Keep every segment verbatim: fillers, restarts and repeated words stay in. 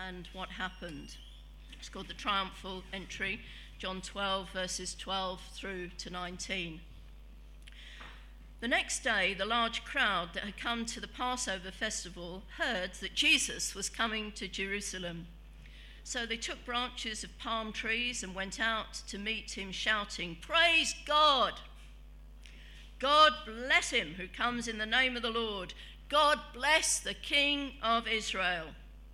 and what happened. It's called the triumphal entry, John twelve, verses twelve through to nineteen. The next day, the large crowd that had come to the Passover festival heard that Jesus was coming to Jerusalem. So they took branches of palm trees and went out to meet him, shouting, "Praise God! God bless him who comes in the name of the Lord. God bless the King of Israel."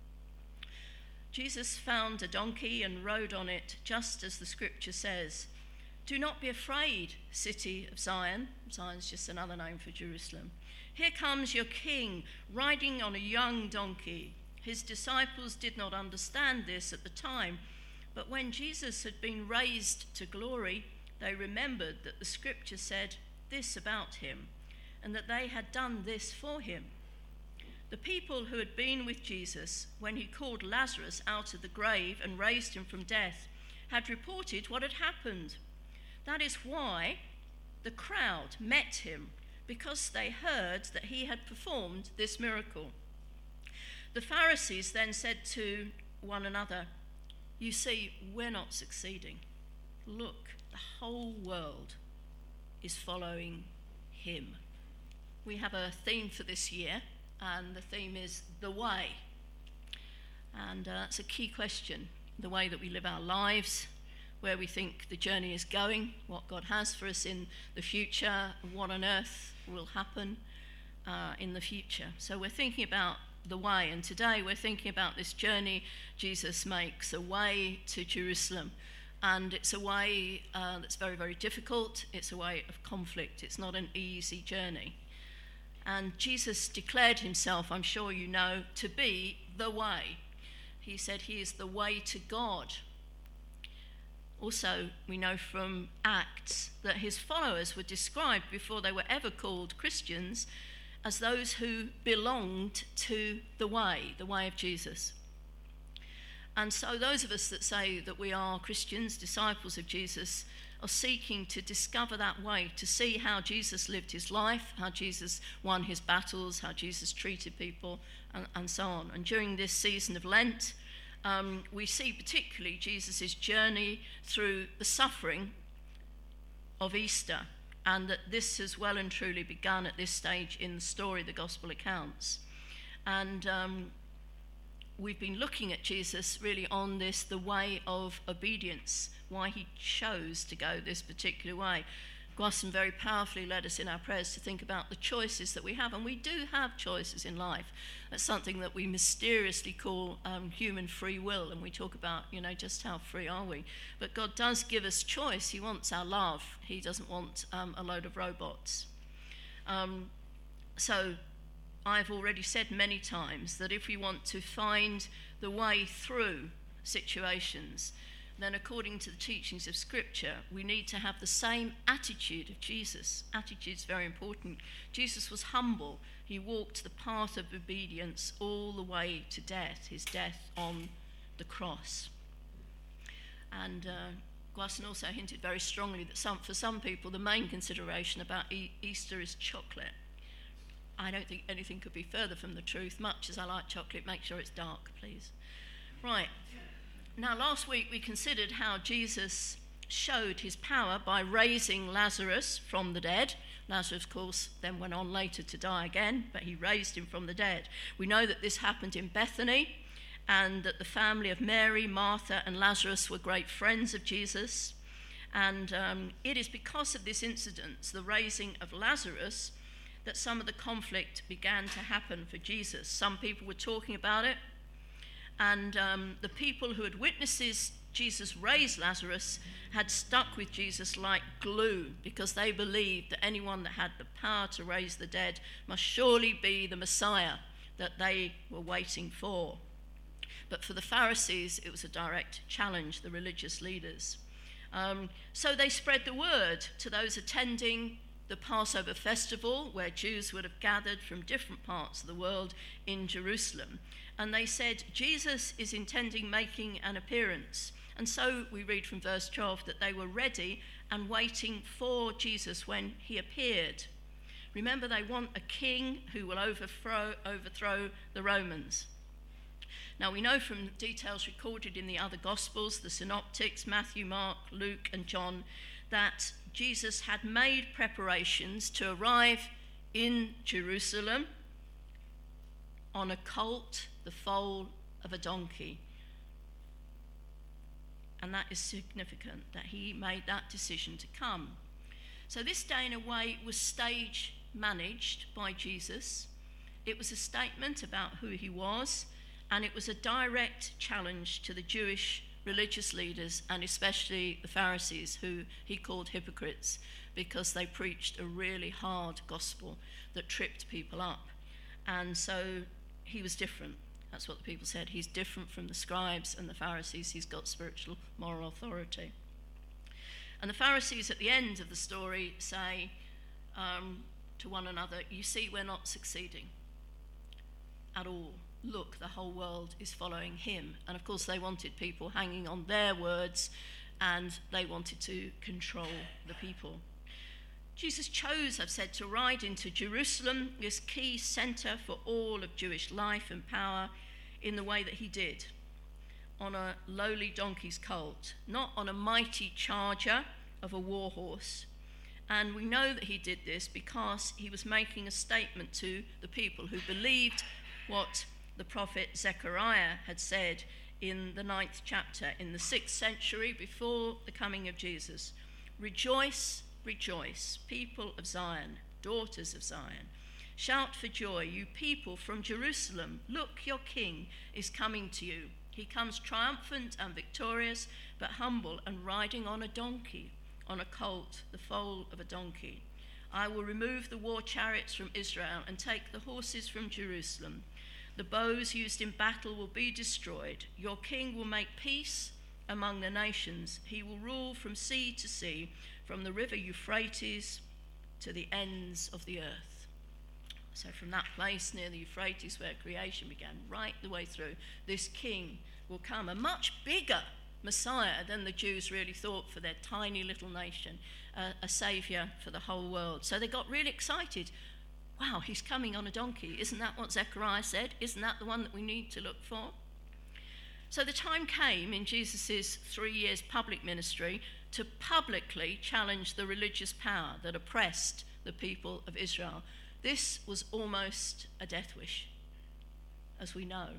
Jesus found a donkey and rode on it, just as the scripture says. "Do not be afraid, city of Zion." Zion's just another name for Jerusalem. "Here comes your king, riding on a young donkey." His disciples did not understand this at the time, but when Jesus had been raised to glory, they remembered that the scripture said this about him, and that they had done this for him. The people who had been with Jesus when he called Lazarus out of the grave and raised him from death had reported what had happened. That is why the crowd met him, because they heard that he had performed this miracle. The Pharisees then said to one another, "You see, we're not succeeding. Look, the whole world is following him." We have a theme for this year, and the theme is the way. And uh, it's a key question, the way that we live our lives, where we think the journey is going, what God has for us in the future, what on earth will happen uh, in the future. So we're thinking about the way, and today we're thinking about this journey Jesus makes, a way to Jerusalem. And it's a way uh, that's very, very difficult. It's a way of conflict. It's not an easy journey. And Jesus declared himself, I'm sure you know, to be the way. He said he is the way to God. Also, we know from Acts that his followers were described before they were ever called Christians as those who belonged to the way, the way of Jesus. And so those of us that say that we are Christians, disciples of Jesus, are seeking to discover that way, to see how Jesus lived his life, how Jesus won his battles, how Jesus treated people, and, and so on. And during this season of Lent, um, we see particularly Jesus' journey through the suffering of Easter, and that this has well and truly begun at this stage in the story, the gospel accounts. And um, we've been looking at Jesus really on this, the way of obedience, why he chose to go this particular way. Gwasson very powerfully led us in our prayers to think about the choices that we have, and we do have choices in life. That's something that we mysteriously call um, human free will, and we talk about, you know, just how free are we. But God does give us choice. He wants our love. He doesn't want um, a load of robots. Um, so I've already said many times that if we want to find the way through situations, then according to the teachings of Scripture, we need to have the same attitude of Jesus. Attitude is very important. Jesus was humble. He walked the path of obedience all the way to death, his death on the cross. And uh, Gwasson also hinted very strongly that some, for some people, the main consideration about e- Easter is chocolate. I don't think anything could be further from the truth. Much as I like chocolate, make sure it's dark, please. Right. Now, last week we considered how Jesus showed his power by raising Lazarus from the dead. Lazarus, of course, then went on later to die again, but he raised him from the dead. We know that this happened in Bethany, and that the family of Mary, Martha, and Lazarus were great friends of Jesus. And um, it is because of this incident, the raising of Lazarus, that some of the conflict began to happen for Jesus. Some people were talking about it, and um, the people who had witnessed Jesus raise Lazarus had stuck with Jesus like glue, because they believed that anyone that had the power to raise the dead must surely be the Messiah that they were waiting for. But for the Pharisees, it was a direct challenge, the religious leaders. Um, so they spread the word to those attending the Passover festival, where Jews would have gathered from different parts of the world in Jerusalem. And they said, Jesus is intending making an appearance. And so we read from verse twelve that they were ready and waiting for Jesus when he appeared. Remember, they want a king who will overthrow, overthrow the Romans. Now we know from details recorded in the other Gospels, the Synoptics, Matthew, Mark, Luke and John, that Jesus had made preparations to arrive in Jerusalem on a colt, the foal of a donkey. And that is significant, that he made that decision to come. So this day, in a way, was stage managed by Jesus. It was a statement about who he was, and it was a direct challenge to the Jewish religious leaders, and especially the Pharisees, who he called hypocrites, because they preached a really hard gospel that tripped people up. And so he was different. That's what the people said. He's different from the scribes and the Pharisees. He's got spiritual, moral authority. And the Pharisees at the end of the story say um, to one another, you see, we're not succeeding at all. Look, the whole world is following him. And of course they wanted people hanging on their words, and they wanted to control the people. Jesus chose, I've said, to ride into Jerusalem, this key centre for all of Jewish life and power, in the way that he did, on a lowly donkey's colt, not on a mighty charger of a war horse. And we know that he did this because he was making a statement to the people who believed what the prophet Zechariah had said in the ninth chapter, in the sixth century before the coming of Jesus. Rejoice, rejoice, people of Zion, daughters of Zion. Shout for joy, you people from Jerusalem. Look, your king is coming to you. He comes triumphant and victorious, but humble and riding on a donkey, on a colt, the foal of a donkey. I will remove the war chariots from Israel and take the horses from Jerusalem. The bows used in battle will be destroyed. Your king will make peace among the nations. He will rule from sea to sea, from the river Euphrates to the ends of the earth. So from that place near the Euphrates where creation began, right the way through, this king will come, a much bigger Messiah than the Jews really thought for their tiny little nation, uh, a saviour for the whole world. So they got really excited. Wow, he's coming on a donkey. Isn't that what Zechariah said? Isn't that the one that we need to look for? So the time came in Jesus' three years public ministry to publicly challenge the religious power that oppressed the people of Israel. This was almost a death wish, as we know.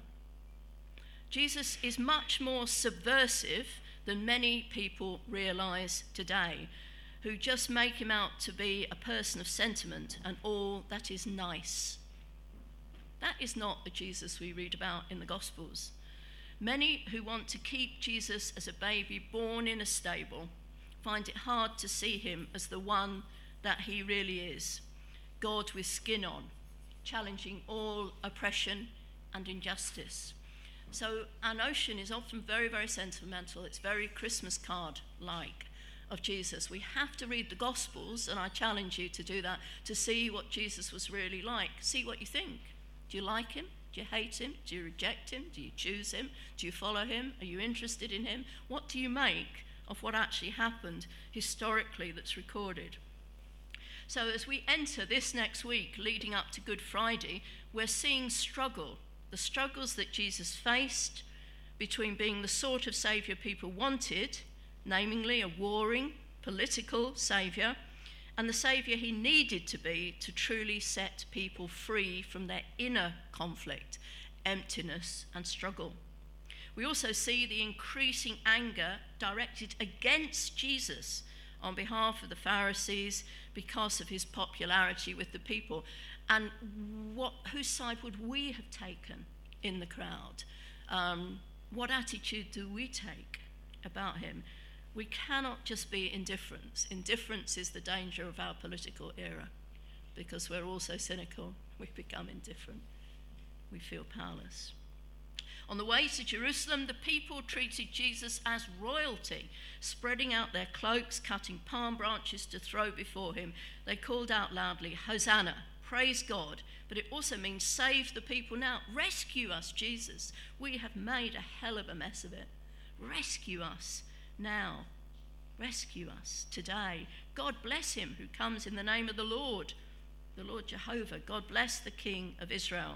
Jesus is much more subversive than many people realise today, who just make him out to be a person of sentiment and all that is nice. That is not the Jesus we read about in the Gospels. Many who want to keep Jesus as a baby born in a stable find it hard to see him as the one that he really is. God with skin on, challenging all oppression and injustice. So our notion is often very, very sentimental. It's very Christmas card-like of Jesus. We have to read the Gospels, and I challenge you to do that, to see what Jesus was really like. See what you think. Do you like him? Do you hate him? Do you reject him? Do you choose him? Do you follow him? Are you interested in him? What do you make of what actually happened historically that's recorded? So as we enter this next week leading up to Good Friday, we're seeing struggle, the struggles that Jesus faced between being the sort of saviour people wanted, namely a warring, political saviour, and the saviour he needed to be to truly set people free from their inner conflict, emptiness and struggle. We also see the increasing anger directed against Jesus on behalf of the Pharisees because of his popularity with the people. And what, whose side would we have taken in the crowd? Um, what attitude do we take about him? We cannot just be indifferent. Indifference is the danger of our political era, because we're all so cynical, we become indifferent. We feel powerless. On the way to Jerusalem, the people treated Jesus as royalty, spreading out their cloaks, cutting palm branches to throw before him. They called out loudly, Hosanna, praise God. But it also means save the people now. Rescue us, Jesus. We have made a hell of a mess of it. Rescue us now. Rescue us today. God bless him who comes in the name of the Lord, the Lord Jehovah. God bless the King of Israel.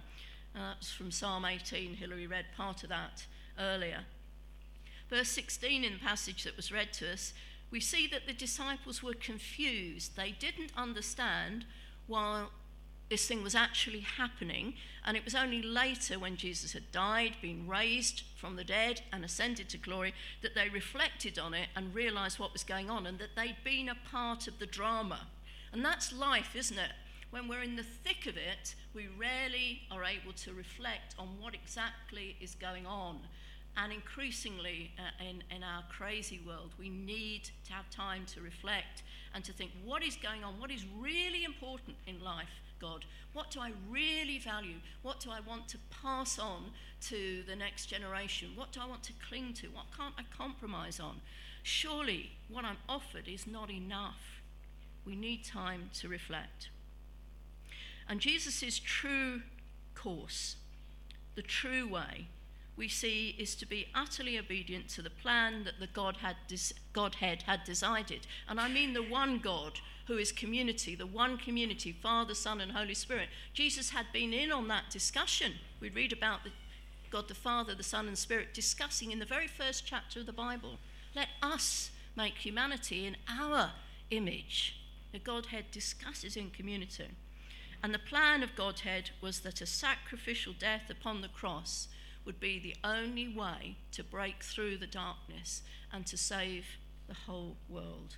Uh, that's from Psalm eighteen. Hilary read part of that earlier. Verse sixteen in the passage that was read to us, we see that the disciples were confused. They didn't understand why this thing was actually happening, and it was only later, when Jesus had died, been raised from the dead and ascended to glory, that they reflected on it and realised what was going on, and that they'd been a part of the drama. And that's life, isn't it? When we're in the thick of it, we rarely are able to reflect on what exactly is going on. And increasingly uh, in, in our crazy world, we need to have time to reflect and to think, what is going on? What is really important in life, God? What do I really value? What do I want to pass on to the next generation? What do I want to cling to? What can't I compromise on? Surely what I'm offered is not enough. We need time to reflect. And Jesus' true course, the true way, we see, is to be utterly obedient to the plan that the God had dis- Godhead had decided. And I mean the one God who is community, the one community, Father, Son, and Holy Spirit. Jesus had been in on that discussion. We read about the, God the Father, the Son, and Spirit discussing in the very first chapter of the Bible. Let us make humanity in our image. The Godhead discusses in community. And the plan of Godhead was that a sacrificial death upon the cross would be the only way to break through the darkness and to save the whole world.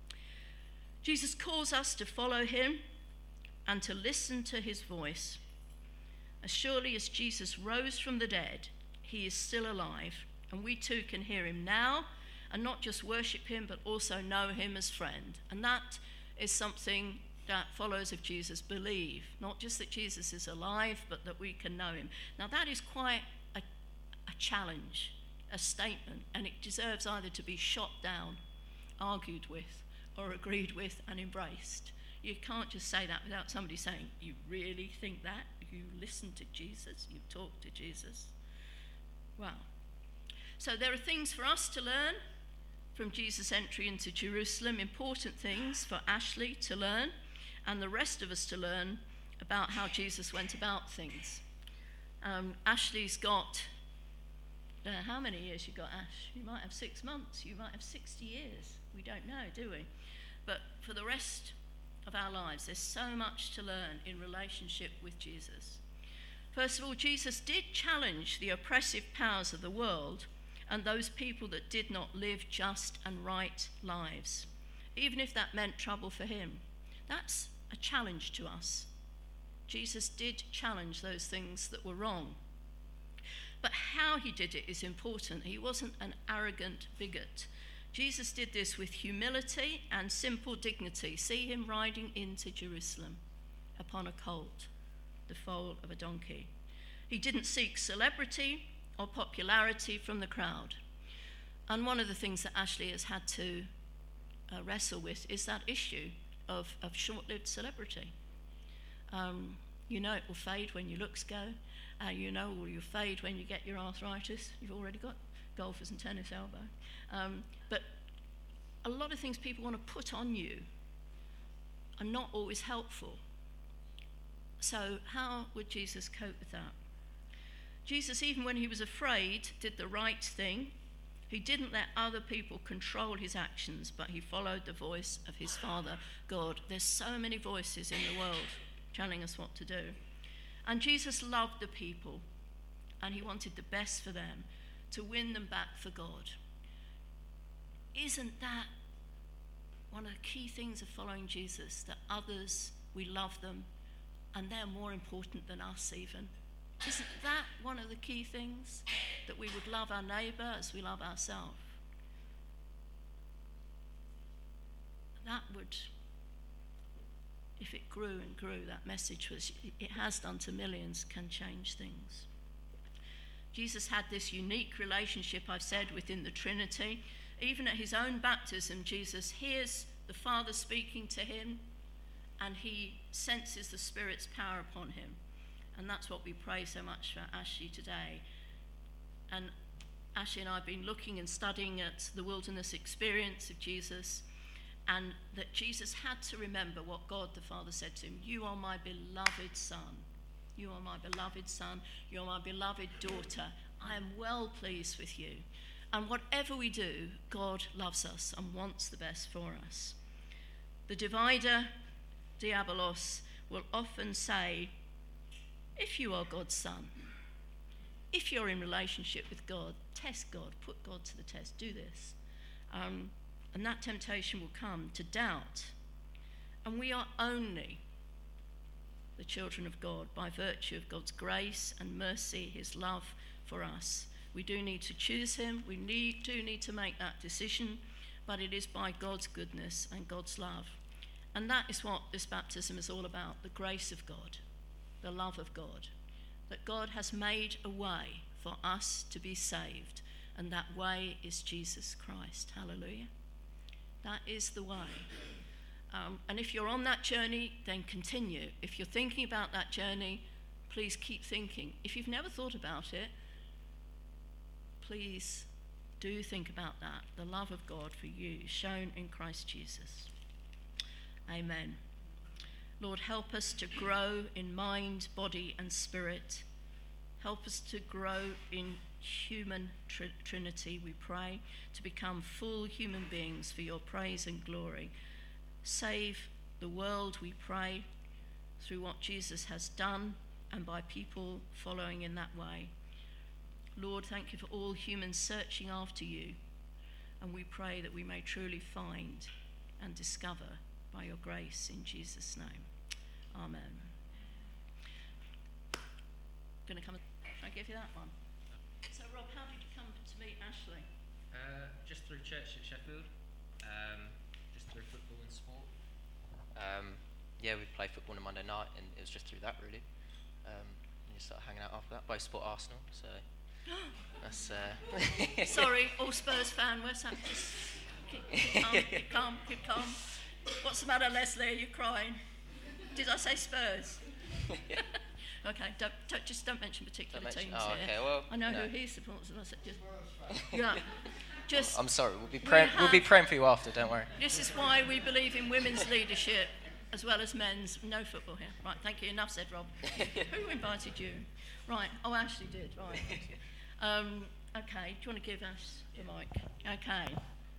Jesus calls us to follow him and to listen to his voice. As surely as Jesus rose from the dead, he is still alive, and we too can hear him now and not just worship him, but also know him as friend. And that is something that followers of Jesus believe, not just that Jesus is alive, but that we can know him. Now that is quite a, a challenge, a statement, and it deserves either to be shot down, argued with, or agreed with and embraced. You can't just say that without somebody saying, you really think that? You listen to Jesus? You talk to Jesus? Wow. So there are things for us to learn from Jesus' entry into Jerusalem, important things for Ashley to learn, and the rest of us to learn about how Jesus went about things. Um, Ashley's got, uh, how many years you got, Ash? You might have six months, you might have sixty years. We don't know, do we? But for the rest of our lives, there's so much to learn in relationship with Jesus. First of all, Jesus did challenge the oppressive powers of the world and those people that did not live just and right lives, even if that meant trouble for him. That's a challenge to us. Jesus did challenge those things that were wrong. But how he did it is important. He wasn't an arrogant bigot. Jesus did this with humility and simple dignity. See him riding into Jerusalem upon a colt, the foal of a donkey. He didn't seek celebrity or popularity from the crowd. And one of the things that Ashley has had to uh, wrestle with is that issue of, of short-lived celebrity. Um, you know it will fade when your looks go. Uh, you know it will fade when you get your arthritis. You've already got golfers and tennis elbow. Um, but a lot of things people want to put on you are not always helpful. So how would Jesus cope with that? Jesus, even when he was afraid, did the right thing. He didn't let other people control his actions, but he followed the voice of his Father, God. There's so many voices in the world telling us what to do. And Jesus loved the people, and he wanted the best for them, to win them back for God. Isn't that one of the key things of following Jesus, that others, we love them, and they're more important than us even? Isn't that one of the key things? That we would love our neighbour as we love ourselves? That would, if it grew and grew, that message was, it has done to millions, can change things. Jesus had this unique relationship, I've said, within the Trinity. Even at his own baptism, Jesus hears the Father speaking to him, and he senses the Spirit's power upon him. And that's what we pray so much for Ashley today. And Ashley and I have been looking and studying at the wilderness experience of Jesus, and that Jesus had to remember what God the Father said to him. You are my beloved Son. You are my beloved son. You are my beloved daughter. I am well pleased with you. And whatever we do, God loves us and wants the best for us. The divider, Diabolos, will often say, if you are God's son, if you're in relationship with God, test God, put God to the test, do this. Um, and that temptation will come to doubt. And we are only the children of God by virtue of God's grace and mercy, his love for us. We do need to choose him. We need, do need to make that decision, but it is by God's goodness and God's love. And that is what this baptism is all about, the grace of God, the love of God, that God has made a way for us to be saved, and that way is Jesus Christ. Hallelujah. That is the way. Um, and if you're on that journey, then continue. If you're thinking about that journey, please keep thinking. If you've never thought about it, please do think about that, the love of God for you shown in Christ Jesus. Amen. Lord, help us to grow in mind, body, and spirit. Help us to grow in human tr- trinity, we pray, to become full human beings for your praise and glory. Save the world, we pray, through what Jesus has done and by people following in that way. Lord, thank you for all humans searching after you, and we pray that we may truly find and discover by your grace in Jesus' name. Amen. Going to come. Can I give you that one? So, Rob, how did you come to meet Ashley? Uh, just through church at Sheffield. Um, just through football and sport. Um, yeah, we played football on a Monday night, and it was just through that, really. Um, and you started hanging out after that. Both support Arsenal, so that's. Uh Sorry, all Spurs fan. Where's that? Just keep, keep calm, keep calm, keep calm. What's the matter, Leslie? Are you crying? Did I say Spurs? Okay, don't, don't just don't mention particular Don't mention, teams oh, here. okay, well, I know no. who he supports, and I said just yeah, just. I'm sorry. We'll be praying. We we'll be praying for you after. Don't worry. This is why we believe in women's leadership as well as men's. No football here. Right, thank you. Enough said, Rob. Who invited you? Right. Oh, Ashley did. Right. Um, okay. Do you want to give us the mic? Okay.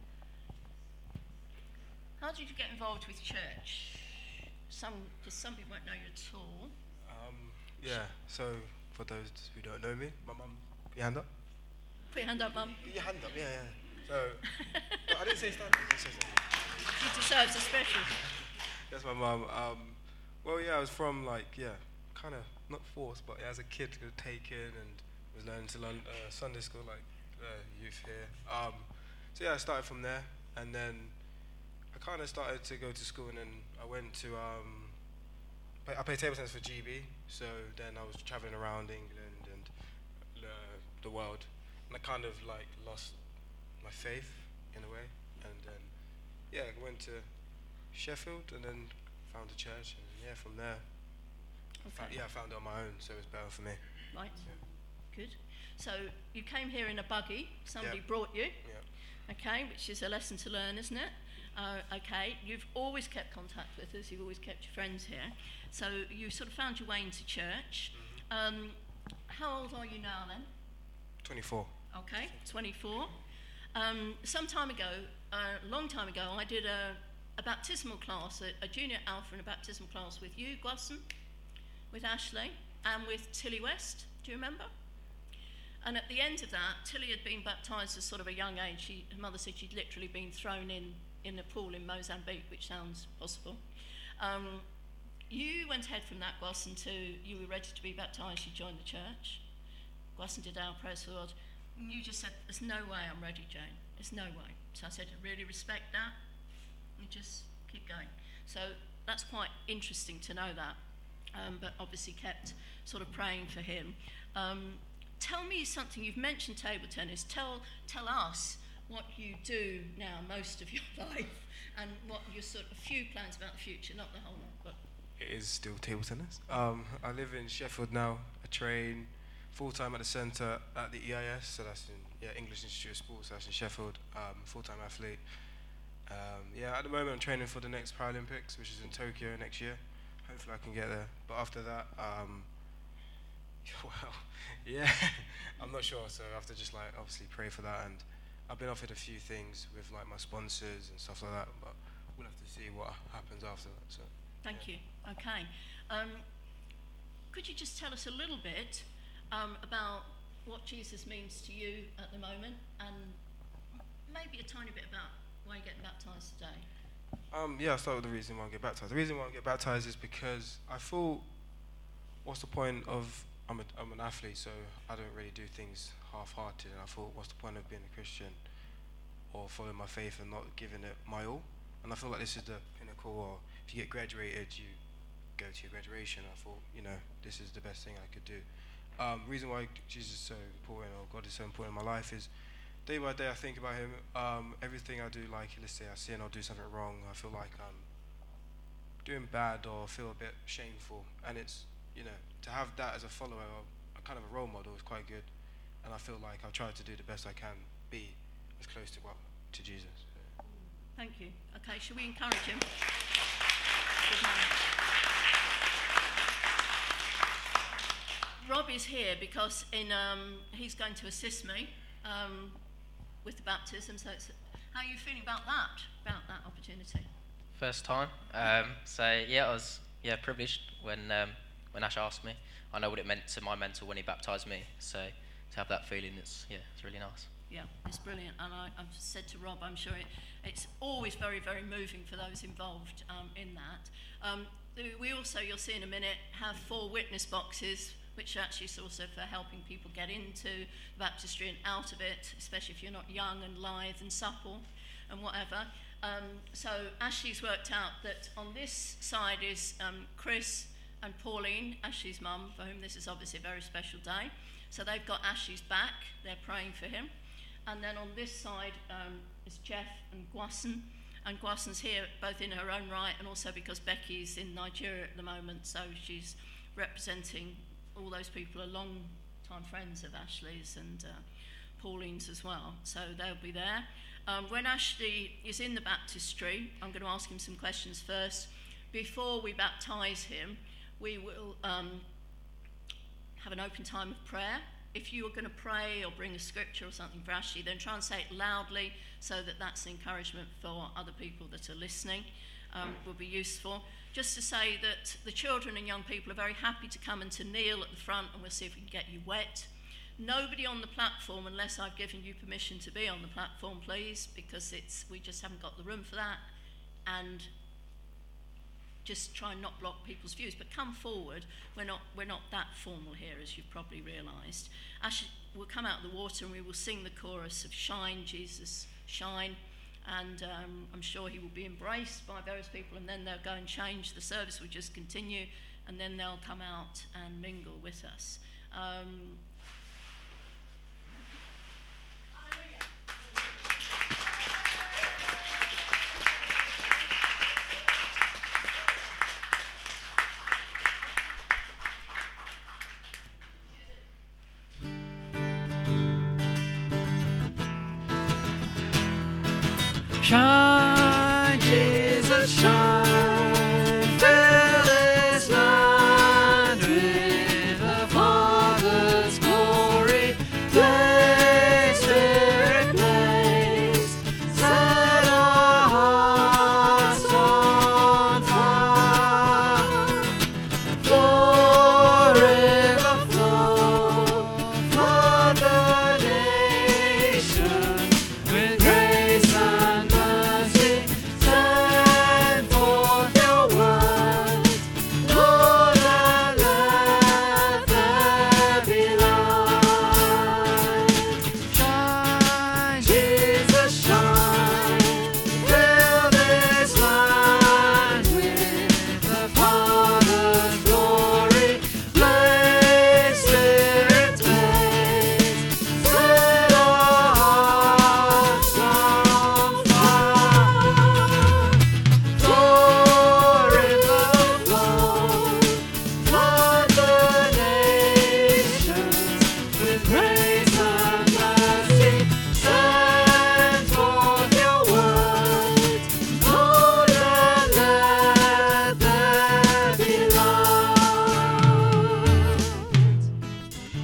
How did you get involved with church? Some, because some people won't know you at all. Um, yeah, so for those who don't know me, my mum, put your hand up. Put your hand up, Mum. Put your hand up, yeah, yeah. So, no, I didn't say stand, I didn't say stand. She deserves a special. That's my mum. Um, well, yeah, I was from like, yeah, kind of, not forced, but yeah, as a kid, got taken and was learning to learn uh, Sunday school, like uh, youth here. Um, so yeah, I started from there, and then I kind of started to go to school, and then I went to, um, play, I played table tennis for G B, so then I was traveling around England and uh, the world, and I kind of like lost my faith in a way, and then yeah, I went to Sheffield and then found a church, and yeah, from there, I found, yeah, I found it on my own, so it was better for me. Right. Yeah. Good. So you came here in a buggy. Somebody Yeah. brought you. Yeah. Okay, which is a lesson to learn, isn't it? Uh, okay, you've always kept contact with us. You've always kept your friends here. So you sort of found your way into church. Mm-hmm. Um, how old are you now then? twenty-four. Okay, twenty-four. Um, some time ago, a long time ago, I did a, a baptismal class, a, a junior alpha and a baptismal class with you, Gwasson, with Ashley, and with Tilly West. Do you remember? And at the end of that, Tilly had been baptised at sort of a young age. She, her mother said she'd literally been thrown in, in a pool in Mozambique, which sounds possible. Um, you went ahead from that, Gwasson, to you were ready to be baptised, you joined the church. Gwasson did our prayers for the Lord. And you just said, there's no way I'm ready, Jane. There's no way. So I said, I really respect that. You just keep going. So that's quite interesting to know that. Um, but obviously kept sort of praying for him. Um, tell me something, you've mentioned table tennis. Tell, tell us what you do now most of your life and what your sort of, a few plans about the future, not the whole lot, but... It is still table tennis. Um, I live in Sheffield now. I train full-time at the centre at the E I S, so that's in yeah, English Institute of Sports, that's in Sheffield, um, full-time athlete. Um, yeah, at the moment I'm training for the next Paralympics, which is in Tokyo next year. Hopefully I can get there. But after that, um, Well, yeah, I'm not sure, so I have to just like obviously pray for that. And I've been offered a few things with like my sponsors and stuff like that, but we'll have to see what happens after that. So. Thank yeah. you. Okay. Um, could you just tell us a little bit um, about what Jesus means to you at the moment, and maybe a tiny bit about why you're getting baptised today? Um, yeah, I'll start with the reason why I get baptised. The reason why I get baptised is because I thought, what's the point of, I'm, a, I'm an athlete, so I don't really do things half-hearted, and I thought, what's the point of being a Christian or following my faith and not giving it my all? And I feel like this is the pinnacle, or if you get graduated, you go to your graduation. I thought, you know, this is the best thing I could do. Um, reason why Jesus is so important, or God is so important in my life, is day by day I think about him. Um, everything I do, like let's say I sin or do something wrong, I feel like I'm doing bad or feel a bit shameful. And it's, you know, to have that as a follower, or a kind of a role model, is quite good. And I feel like I've tried to do the best I can, be as close to what to Jesus. So. Thank you. Okay, shall we encourage him? Good morning. Rob is here because in um, he's going to assist me um, with the baptism. So, it's, how are you feeling about that? About that opportunity? First time. Um, so yeah, I was yeah privileged when um, when Ash asked me. I know what it meant to my mentor when he baptised me. So to have that feeling, it's yeah, it's really nice. Yeah, it's brilliant. And I, I've said to Rob, I'm sure it, it's always very, very moving for those involved um, in that. Um, we also, you'll see in a minute, have four witness boxes, which actually is also for helping people get into baptistry and out of it, especially if you're not young and lithe and supple and whatever. Um, so Ashley's worked out that on this side is um, Chris and Pauline, Ashley's mum, for whom this is obviously a very special day. So they've got Ashley's back, they're praying for him. And then on this side um, is Jeff and Gwassen. And Gwassen's here both in her own right and also because Becky's in Nigeria at the moment, so she's representing all those people are long-time friends of Ashley's and uh, Pauline's as well, so they'll be there. Um, when Ashley is in the baptistry, I'm going to ask him some questions first. Before we baptise him, we will um, have an open time of prayer. If you are going to pray or bring a scripture or something for Ashley, then try and say it loudly so that that's encouragement for other people that are listening. Um, will be useful. Just to say that the children and young people are very happy to come and to kneel at the front, and we'll see if we can get you wet. Nobody on the platform unless I've given you permission to be on the platform, please, because it's we just haven't got the room for that. And just try and not block people's views, but come forward. We're not we're not that formal here, as you've probably realised. Actually, we'll come out of the water and we will sing the chorus of Shine, Jesus, Shine. And um, I'm sure he will be embraced by various people, and then they'll go and change. The service will just continue, and then they'll come out and mingle with us. Um, Shine, Jesus, shine.